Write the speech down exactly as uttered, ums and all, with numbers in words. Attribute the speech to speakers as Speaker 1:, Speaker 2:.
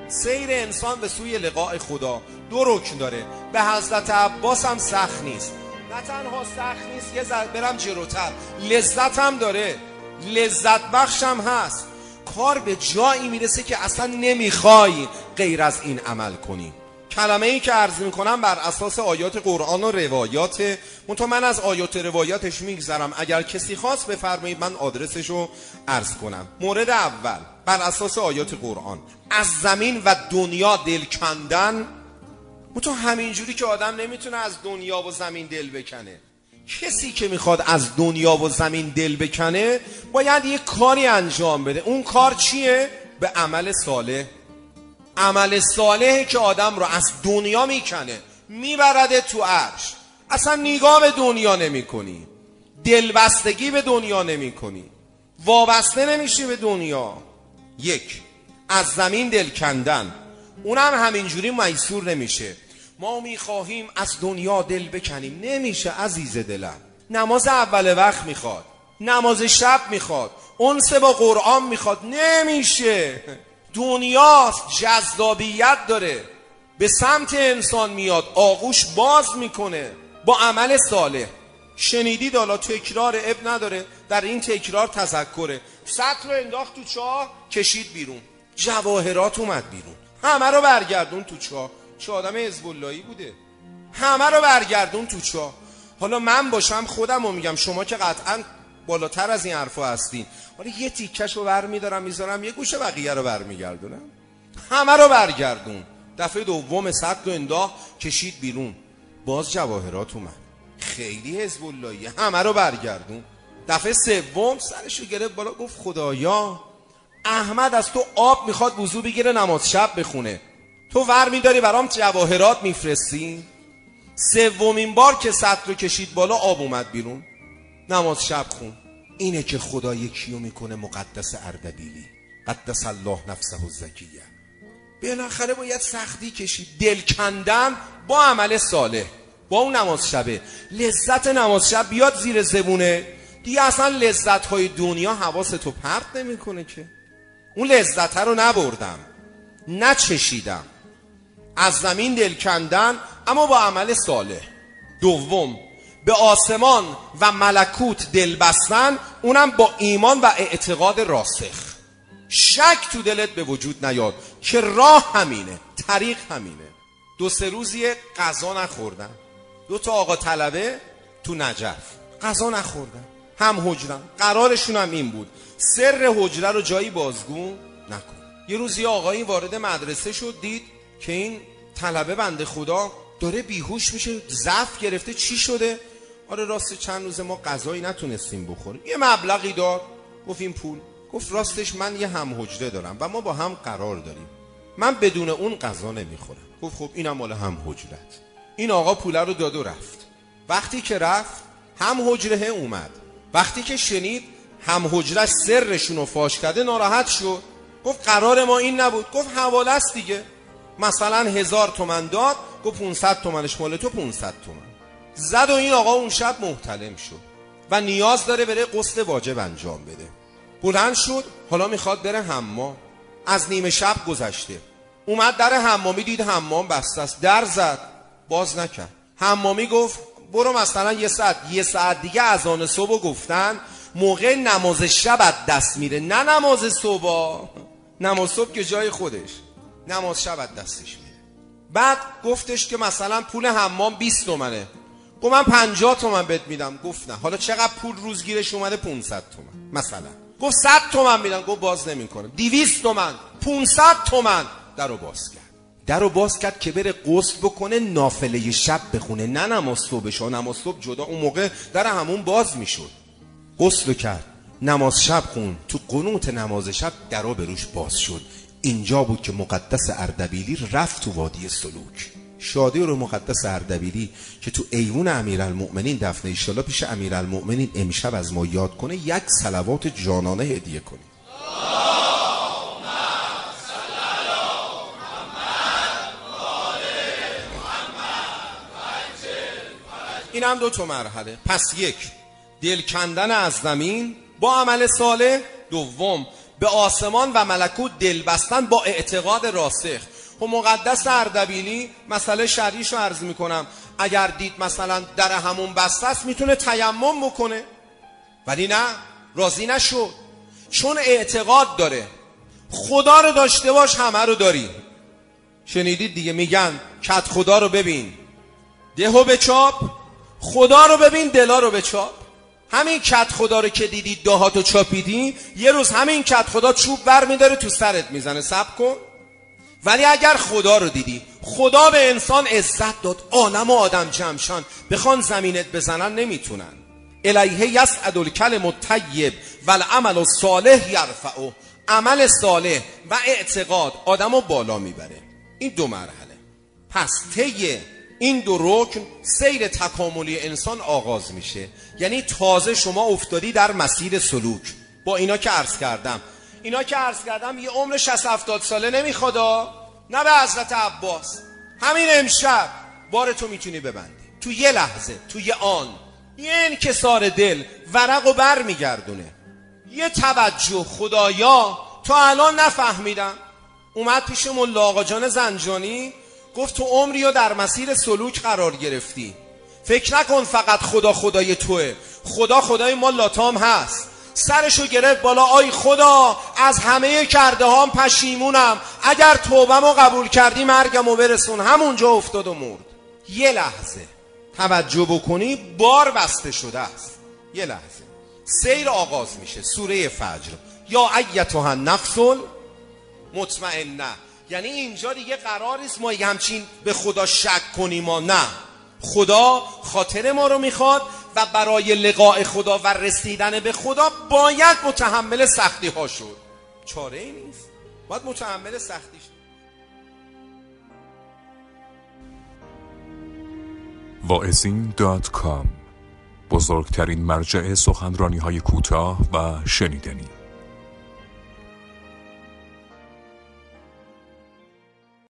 Speaker 1: سیر انسان به سوی لقاء خدا دو رکن داره. به حضرت عباس هم سخت نیست، نه تنها سخت نیست، یه ذره برم جلوتر، لذت هم داره، لذت بخش هم هست. کار به جایی میرسه که اصلا نمیخوای غیر از این عمل کنی. کلمه ای که عرض میکنم بر اساس آیات قرآن و روایات، منتها من از آیات روایاتش میگذرم. اگر کسی خواست بفرمایید من آدرسشو عرض کنم. مورد اول، بر اساس آیات قرآن، از زمین و دنیا دل کندن. منتها همینجوری که آدم نمیتونه از دنیا و زمین دل بکنه. کسی که میخواد از دنیا و زمین دل بکنه باید یک کاری انجام بده. اون کار چیه؟ به عمل صالح. عمل صالحی که آدم رو از دنیا میکنه میبرده تو عرش. اصلا نگاه به دنیا نمی کنی، دلبستگی به دنیا نمی کنی، وابسته نمیشی به دنیا. یک، از زمین دل کندن، اونم همینجوری میسور نمیشه. ما میخواهیم از دنیا دل بکنیم، نمیشه عزیز دلم. نماز اول وقت میخواد، نماز شب میخواد، انس با قرآن میخواد، نمیشه. دنیاست، جذابیت داره، به سمت انسان میاد، آغوش باز میکنه با عمل صالح. شنیدید، حالا تکرار اب نداره، در این تکرار تذکره. سطر رو انداخت تو چاه، کشید بیرون، جواهرات اومد بیرون، همه رو برگردون تو چاه. چه آدم حزب اللهی بوده، همه رو برگردون تو چاه. حالا من باشم خودم رو میگم، شما که قطعا بالاتر از این حرفا هستین، حالا یه تیکش رو بر میدارم میذارم، یه گوشه بقیه رو بر میگردونم، همه رو برگردون. دفعه دوم سطر رو انداخت، کشید بیرون، باز جواهرات اومد، خیلی حزب اللهی، همه رو برگردون. دفعه سوم سرش رو گرفت بالا، گفت خدایا احمد از تو آب میخواد وضو بگیره نماز شب بخونه، تو ور میداری برام جواهرات میفرستی؟ سومین بار که سطر رو کشید بالا، آب اومد بیرون، نماز شب خون. اینه که خدا یکیو میکنه مقدس اردبیلی قدس الله نفسه الزکیه. بالاخره باید سختی کشید، دل کندن با عمل صالح، با اون نماز شبه. لذت نماز شب بیاد زیر زبونه دیگه، اصلا لذت های دنیا حواستو پرت نمیکنه که. اون لذت رو نبردم، نچشیدم. از زمین دل کندن اما با عمل صالح. دوم، به آسمان و ملکوت دل بستن، اونم با ایمان و اعتقاد راسخ. شک تو دلت به وجود نیاد که راه همینه، طریق همینه. دو سه روزی غذا نخوردم، دو تا آقا طلبه تو نجف غذا نخوردن، هم حجرم، قرارشون هم این بود سر حجره رو جایی بازگو نکن. یه روزی آقایی وارد مدرسه شد، دید که این طلبه بنده خدا داره بیهوش میشه، ضعف گرفته. چی شده؟ آره راست چند روز ما غذایی نتونستیم بخوریم. یه مبلغی داد، گفت این پول. گفت راستش من یه هم حجره دارم و ما با هم قرار داریم، من بدون اون غذا نمیخورم. گفت خب اینم مال هم حجرت. این آقا پوله رو داد و رفت. وقتی که رفت، هم حجره اومد. وقتی که شنید هم حجره سرشون رو فاش کرده، ناراحت شد. گفت قرار ما این نبود. گفت حواله است دیگه، مثلا هزار تومن داد، گفت پونصد تومنش مال تو، پونصد تومن زد. و این آقا اون شب محتلم شد و نیاز داره بره غسل واجب انجام بده. بلند شد، حالا میخواد بره حمام. از نیمه شب گذشته، اومد در حمامی، دید حمام بسته است، در زد، باز نکرد. حمامی گفت برو مثلا یه ساعت یه ساعت دیگه اذان صبح گفتن، موقع نماز شب از دست میره، نه نماز صبح. نماز صبح که جای خودش، نماز شب از دستش میره. بعد گفتش که مثلا پول حمام بیست تومنه. گفت من پنجاه تومن بهت میدم. گفت نه. حالا چقدر پول روزگیرش اومده؟ پونصد تومن مثلا. گفت صد تومن میدم. گفت باز نمیکنم. دویست تومن، پونصد تومن. درو باز کرد. درو باز کرد که بره غسل بکنه، نافله شب بخونه، نه نماز صبحش. نماز صبح جدا، اون موقع در همون باز میشد. غسل کرد، نماز شب خون. تو قنوت نماز شب درو بروش باز شد. اینجا بود که مقدس اردبیلی رفت تو وادی سلوک. شادی رو مقدس اردبیلی که تو ایوون امیرالمؤمنین دفنه، ایشالا پیش امیرالمؤمنین امشب از ما یاد کنه، یک صلوات جانانه هدیه کنیم. این هم دو تا مرحله. پس یک، دل کندن از زمین با عمل صالح. دوم، به آسمان و ملکوت دل بستن با اعتقاد راسخ. و مقدس اردبیلی مسئله شرعیش رو عرض میکنم، اگر دید مثلا در همون بسته است میتونه تیمم بکنه، ولی نه، راضی نشد، چون اعتقاد داره. خدا رو داشته باش همه رو داری. شنیدید دیگه، میگن کت خدا رو ببین دهو به چاپ، خدا رو ببین دلا رو به چاپ. همین کت خدا رو که دیدی دهاتو چاپیدی، یه روز همین کت خدا چوب بر میداره تو سرت میزنه. صبر کن. ولی اگر خدا رو دیدی، خدا به انسان عزت داد، عالم و آدم جمشان، بخوان زمینت بزنن نمیتونن. الیه یصعد الکلم الطیب والعمل الصالح یرفعه. عمل صالح و اعتقاد آدمو بالا میبره. این دو مرحله. پس طی این دو رکن سیر تکاملی انسان آغاز میشه. یعنی تازه شما افتادی در مسیر سلوک. با اینا که عرض کردم اینا که عرض کردم یه عمر شصت هفتاد ساله نمیخواد، نه به حضرت عباس. همین امشب بارتو میتونی ببندی، تو یه لحظه، تو یه آن، یه انکسار دل ورق و بر میگردونه. یه توجه، خدایا تا الان نفهمیدم. اومد پیش ملا آقا جان زنجانی، گفت تو عمریو در مسیر سلوک قرار گرفتی، فکر نکن فقط خدا خدای توه، خدا خدای ما لاتام هست. سرشو گرفت بالا، آی خدا از همه کرده هام پشیمونم، اگر توبه‌مو قبول کردی مرگمو برسون. همونجا افتاد و مرد. یه لحظه توجه بکنی بار بسته شده است. یه لحظه سیر آغاز میشه. سوره فجر، یا ایتها النفس مطمئنه. یعنی اینجا دیگه قرار نیست ما همچین به خدا شک کنیم. ما نه، خدا خاطر ما رو میخواد و برای لقاء خدا و رسیدن به خدا باید متحمل سختی ها شد. چاره ای نیست، باید متحمل سختی شد.
Speaker 2: واعظین دات کام، بزرگترین مرجع سخنرانی های کوتاه و شنیدنی.